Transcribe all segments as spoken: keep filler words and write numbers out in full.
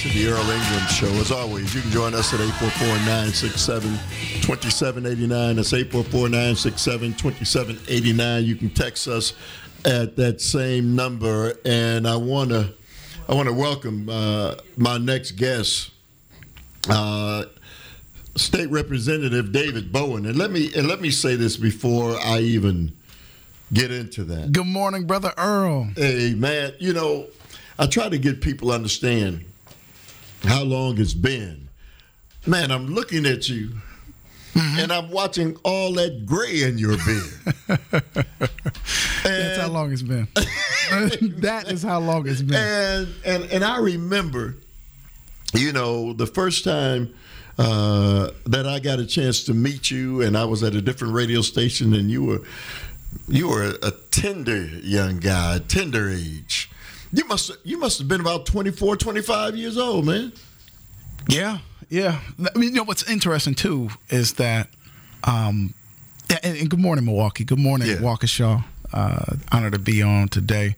to the Earl Ingram Show. As always, you can join us at eight four four, nine six seven, two seven eight nine. That's eight four four, nine six seven, two seven eight nine. You can text us at that same number. And I want to I want to welcome uh, my next guest, uh, State Representative David Bowen. And let me and let me say this before I even get into that. Good morning, Brother Earl. Hey, man, you know, I try to get people to understand how long it's been. Man, I'm looking at you, mm-hmm. and I'm watching all that gray in your beard. That's how long it's been. That is how long it's been. And, and, and I remember, you know, the first time uh, that I got a chance to meet you, and I was at a different radio station, and you were you were a tender young guy, tender age. You must you must have been about twenty-four, twenty-five years old, man. Yeah, yeah. I mean, you know what's interesting too is that, um, and, and good morning, Milwaukee. Good morning, yeah. Waukesha. Uh, honored to be on today.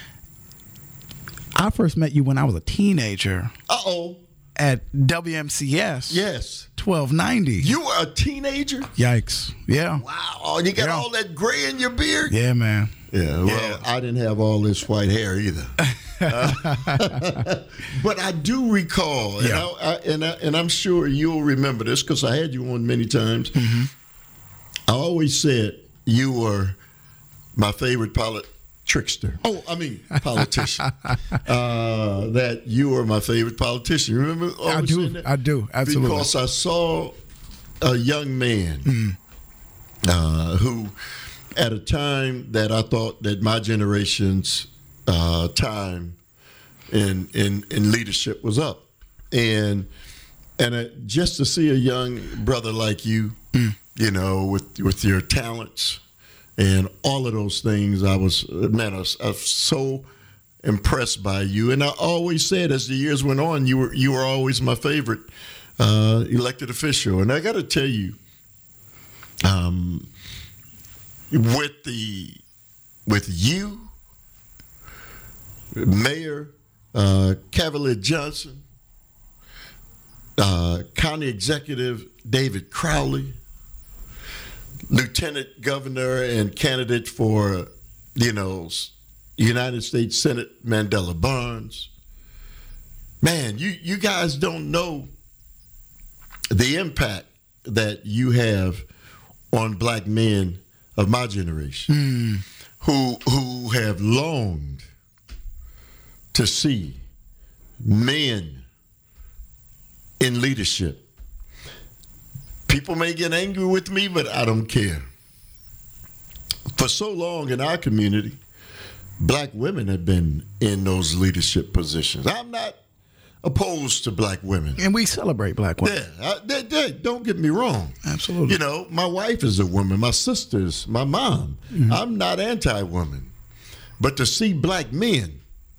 I first met you when I was a teenager. Uh oh. At W M C S. Yes. twelve ninety. You were a teenager? Yikes. Yeah. Wow. You got yeah. all that gray in your beard? Yeah, man. Yeah, well, yeah. I didn't have all this white hair either. uh, but I do recall, yeah. and, I, I, and, I, and I'm sure you'll remember this because I had you on many times. Mm-hmm. I always said you were my favorite polit- trickster. Oh, I mean, politician. uh, that you were my favorite politician. Remember? I do. That? I do. Absolutely. Because I saw a young man mm. uh, who, at a time that I thought that my generation's uh, time in, in in leadership was up, and and uh, just to see a young brother like you, mm. you know, with with your talents and all of those things, I was man, I was, I was so impressed by you. And I always said, as the years went on, you were you were always my favorite uh, elected official. And I got to tell you, um. With the, with you, Mayor uh, Cavalier Johnson, uh, County Executive David Crowley, Lieutenant Governor and candidate for, you know, United States Senate Mandela Barnes. Man, you, you guys don't know the impact that you have on black men of my generation, mm. who who have longed to see men in leadership. People may get angry with me, but I don't care. For so long in our community, black women have been in those leadership positions. I'm not opposed to black women. And we celebrate black women. Yeah, I, they, they, don't get me wrong. Absolutely. You know, my wife is a woman, my sisters, my mom. Mm-hmm. I'm not anti-woman. But to see black men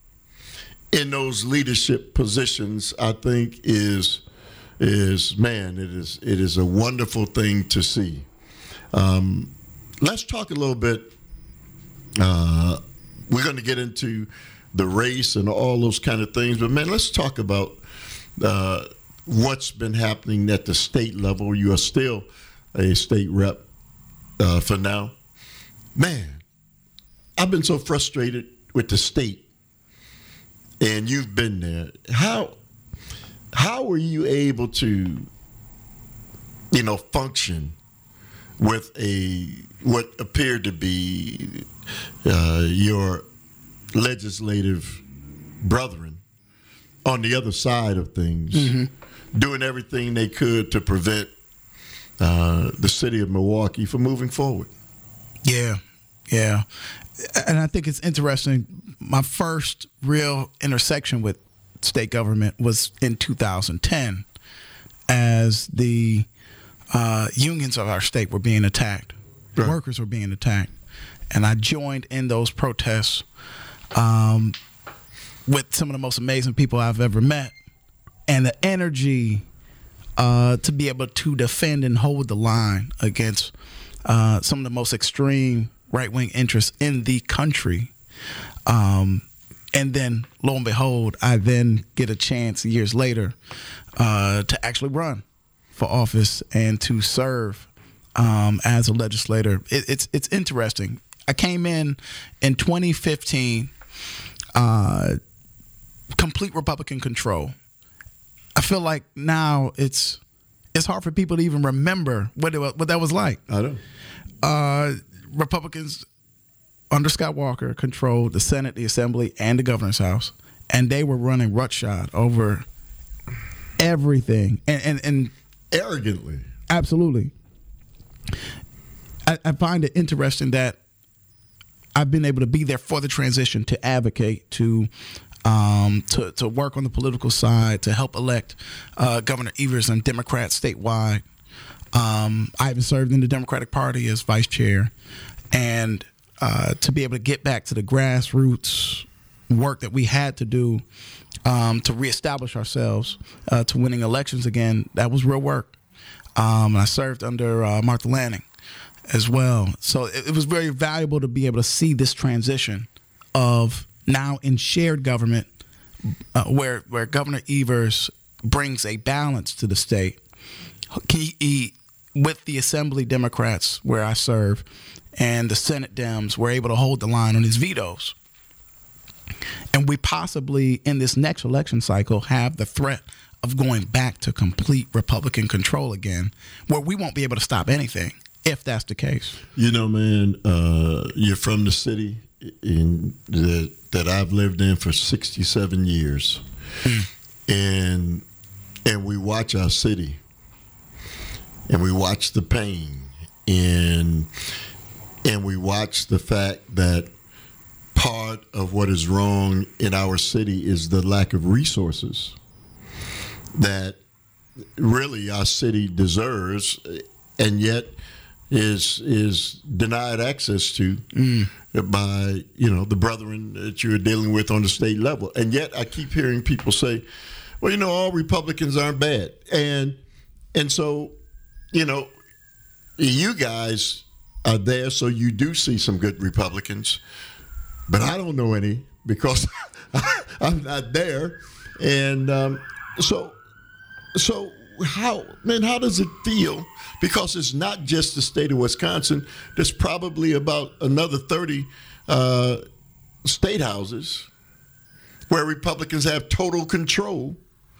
in those leadership positions, I think is, is man, it is it is a wonderful thing to see. Um, let's talk a little bit. Uh, we're going to get into the race and all those kind of things. But, man, let's talk about uh, what's been happening at the state level. You are still a state rep uh, for now. Man, I've been so frustrated with the state, and you've been there. How how were you able to, you know, function with a what appeared to be uh, your legislative brethren on the other side of things, mm-hmm. doing everything they could to prevent uh, the city of Milwaukee from moving forward? Yeah, yeah. And I think it's interesting. My first real intersection with state government was in two thousand ten as the uh, unions of our state were being attacked. Right. Workers were being attacked. And I joined in those protests um, with some of the most amazing people I've ever met. And the energy uh, to be able to defend and hold the line against uh, some of the most extreme right-wing interests in the country. Um, and then, lo and behold, I then get a chance years later uh, to actually run for office and to serve um, as a legislator. It, it's it's interesting. I came in in twenty fifteen, uh, complete Republican control. I feel like now it's it's hard for people to even remember what it was, what that was like. I don't. Uh, Republicans under Scott Walker controlled the Senate, the Assembly, and the Governor's House, and they were running roughshod over everything, and and, and arrogantly, absolutely. I, I find it interesting that I've been able to be there for the transition, to advocate, to um, to to work on the political side, to help elect uh, Governor Evers and Democrats statewide. Um, I even served in the Democratic Party as vice chair, and uh, to be able to get back to the grassroots work that we had to do um, to reestablish ourselves, uh, to winning elections again, that was real work. Um, I served under uh, Martha Lanning as well. So it, it was very valuable to be able to see this transition of now in shared government, uh, where where Governor Evers brings a balance to the state. He, he, with the Assembly Democrats, where I serve, and the Senate Dems, were able to hold the line on his vetoes. And we possibly, in this next election cycle, have the threat of going back to complete Republican control again, where we won't be able to stop anything, if that's the case. You know, man, uh, you're from the city in the, that I've lived in for sixty-seven years, mm. and and we watch our city, and we watch the pain, and and we watch the fact that part of what is wrong in our city is the lack of resources that really our city deserves, and yet is is denied access to mm. by, you know, the brethren that you're dealing with on the state level. And yet I keep hearing people say, well, you know, all Republicans aren't bad. And and so, you know, you guys are there, so you do see some good Republicans, but I don't know any because I'm not there. And um, so so how, man, how does it feel? Because it's not just the state of Wisconsin. There's probably about another thirty uh, state houses where Republicans have total control.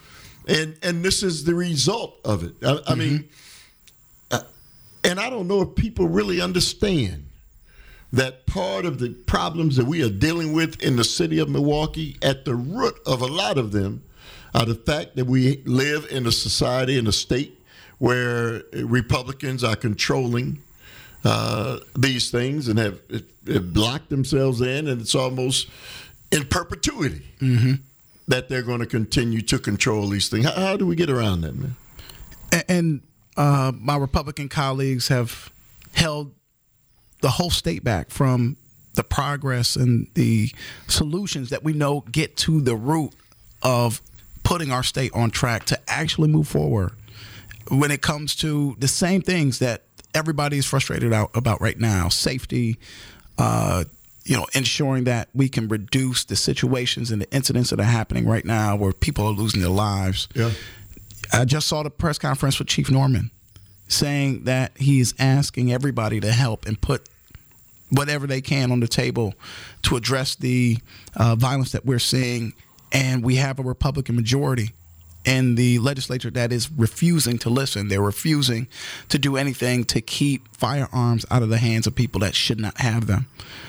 And and this is the result of it. I, I mm-hmm. mean, uh, and I don't know if people really understand that part of the problems that we are dealing with in the city of Milwaukee, at the root of a lot of them, are the fact that we live in a society, in a state, where Republicans are controlling uh, these things and have, have locked themselves in, and it's almost in perpetuity mm-hmm. that they're going to continue to control these things. How, how do we get around that, man? And uh, my Republican colleagues have held the whole state back from the progress and the solutions that we know get to the root of putting our state on track to actually move forward when it comes to the same things that everybody is frustrated out about right now: safety, uh, you know, ensuring that we can reduce the situations and the incidents that are happening right now where people are losing their lives. Yeah. I just saw the press conference with Chief Norman saying that he is asking everybody to help and put whatever they can on the table to address the uh, violence that we're seeing. And we have a Republican majority in the legislature that is refusing to listen. They're refusing to do anything to keep firearms out of the hands of people that should not have them.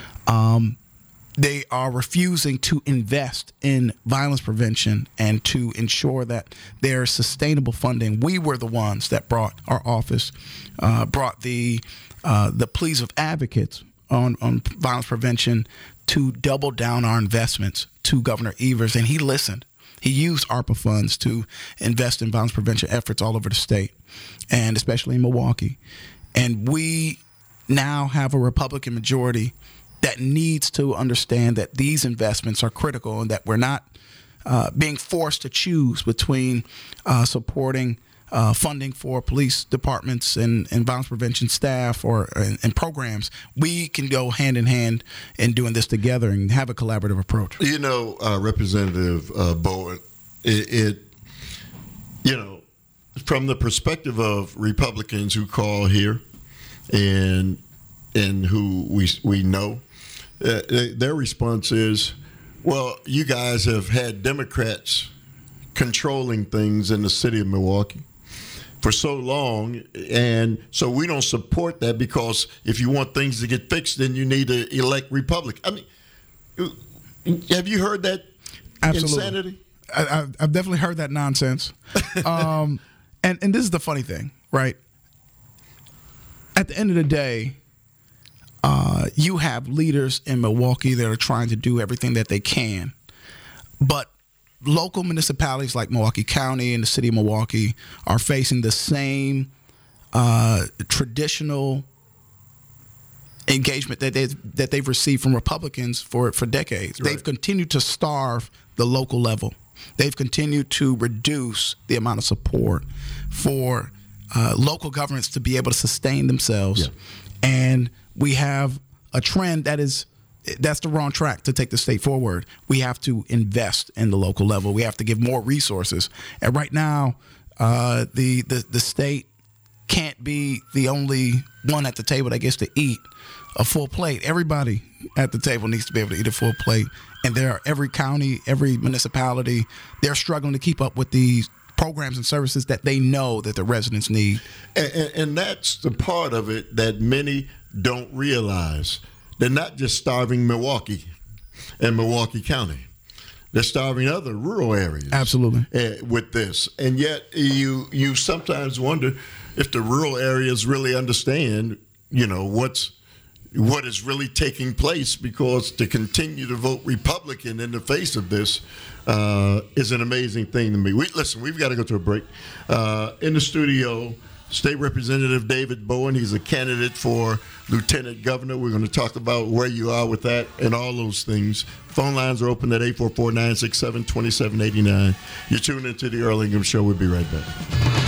Um, they are refusing to invest in violence prevention and to ensure that there's sustainable funding. We were the ones that brought our office, uh, brought the uh, the pleas of advocates on, on violence prevention to double down our investments to Governor Evers, and he listened. He used ARPA funds to invest in violence prevention efforts all over the state, and especially in Milwaukee. And we now have a Republican majority that needs to understand that these investments are critical and that we're not uh, being forced to choose between uh, supporting uh, funding for police departments and, and violence prevention staff or and, and programs, we can go hand in hand in doing this together and have a collaborative approach. You know, uh, Representative uh, Bowen, it, it, you know, from the perspective of Republicans who call here and and who we we know, uh, their response is, well, you guys have had Democrats controlling things in the city of Milwaukee for so long, and so we don't support that because if you want things to get fixed, then you need to elect Republican. I mean, have you heard that Absolutely. insanity? I, I've definitely heard that nonsense. um, and, and this is the funny thing, right? At the end of the day, uh, you have leaders in Milwaukee that are trying to do everything that they can, but local municipalities like Milwaukee County and the city of Milwaukee are facing the same uh, traditional engagement that they've, that they've received from Republicans for, for decades. Right. They've continued to starve the local level. They've continued to reduce the amount of support for uh, local governments to be able to sustain themselves. Yeah. And we have a trend that is that's the wrong track to take the state forward. We have to invest in the local level. We have to give more resources. And right now, uh, the, the the state can't be the only one at the table that gets to eat a full plate. Everybody at the table needs to be able to eat a full plate. And there are every county, every municipality, they're struggling to keep up with these programs and services that they know that the residents need. And, and, and that's the part of it that many don't realize. They're not just starving Milwaukee and Milwaukee County. They're starving other rural areas. Absolutely. Uh, with this. And yet you you sometimes wonder if the rural areas really understand, you know, what's what is really taking place, because to continue to vote Republican in the face of this uh, is an amazing thing to me. We, listen, we've got to go to a break. Uh, in the studio, State Representative David Bowen. He's a candidate for Lieutenant Governor. We're going to talk about where you are with that and all those things. Phone lines are open at eight four four, nine six seven, two seven eight nine. You're tuned into the Earl Ingham Show. We'll be right back.